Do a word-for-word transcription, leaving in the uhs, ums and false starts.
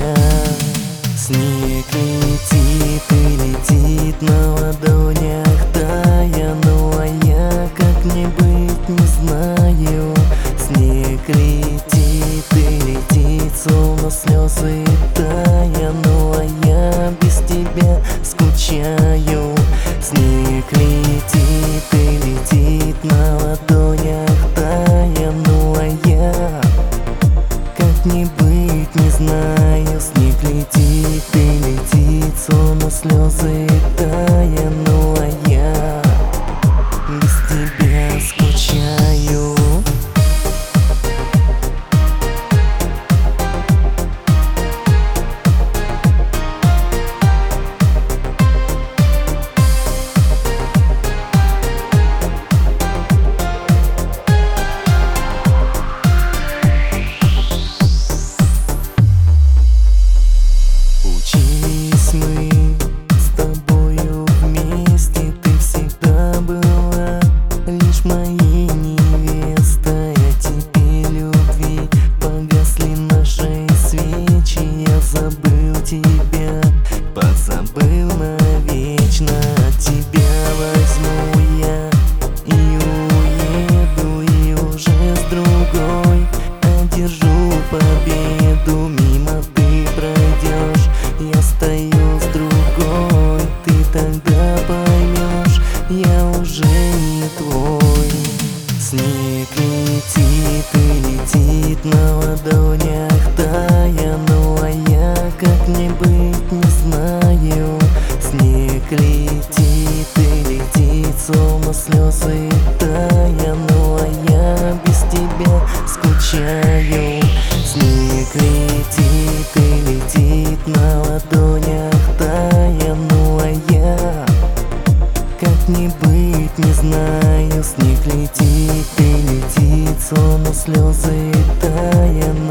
тебя. Снег летит и летит на ладонях тая, ну а я как не быть не знаю. Снег летит и летит, словно слезы тая, ну а я без тебя скучаю. Снег летит и летит на ладонях тая, ну а я как не быть не знаю. Снег летит и летит, словно слезы тая, ну а я без тебя скучаю. Учились мы с тобою вместе, ты всегда была лишь моей невестой. А теперь любви погасли наши свечи. Я забыл тебя, позабыл навечно. От тебя возьму я и уеду, и уже с другой одержу победу. Мимо ты пройдешь, я стою с другой, ты тогда поймешь, я уже не твой. Снег летит и летит на ладонях тая, ну а я как не быть не знаю. Снег летит и летит, словно слезы тая, ну а я без тебя скучаю. Снег летит и летит на ладонях тая, ну а я как не быть не знаю. Снег летит и летит, словно слезы тая.